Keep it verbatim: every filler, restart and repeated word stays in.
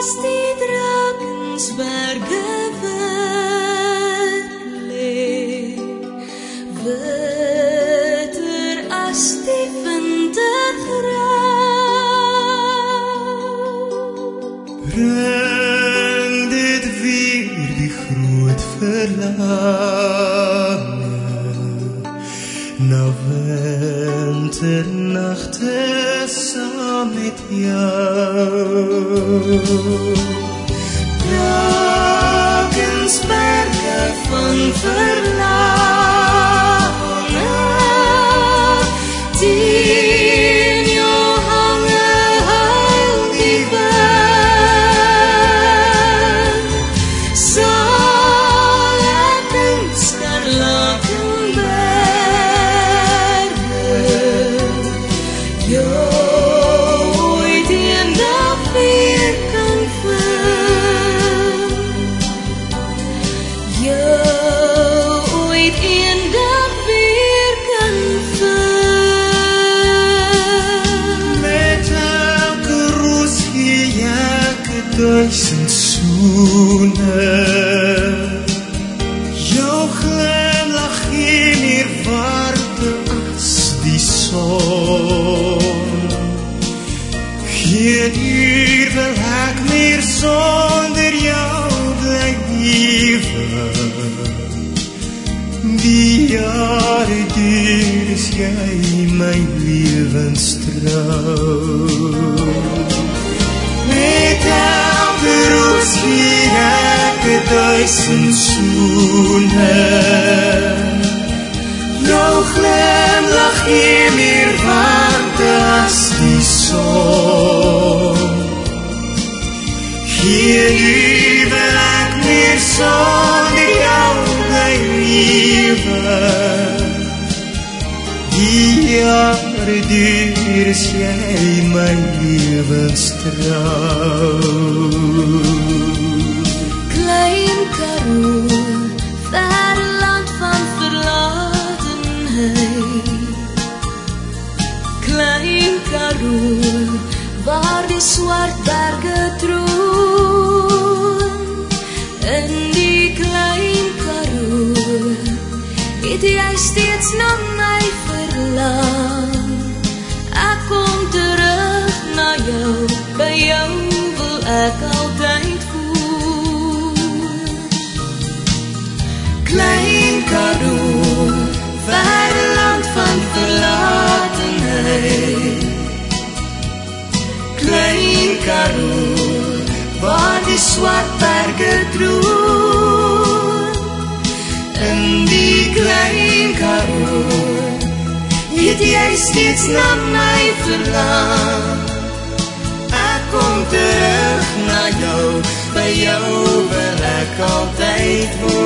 as die Drakensberge wit lê, witter as die wintergrauw. Bring dit weer die groot verlange na winternagte saam met jou. Drakensberge van verlange, teen jou hange huil die wind. Sal ek in Skarlakenberge jou ooit eendag weer kan vind, jou ooit eendag weer kan vind. Met elke roos gee ek duisend soene, jou glimlach gee meer warmte as die son. Geen uur wil ek meer sonder jou bly lewe. Die jare duur is jy my lewenstrou. Met elke roos gee ek duisend soene, jou glimlach gee meer warmte as die son. Geen uur wil ek meer sonder jou bly lewe. Die jare duur is jy my lewenstrou. Klein Karoo, verre land van verlatenheid. Klein Karoo, waar die swart berge troon. In die Klein Karoo het jy steeds na my verlang. Ek kom terug na jou, by jou wil ek altyd voel. Klein Karoo, verre land van verlatenheid. Klein Karoo, waar die swart berge troon. In die Klein Karoo het jy steeds na my verlang. Ek kom terug na jou, by jou wil ek altyd woon.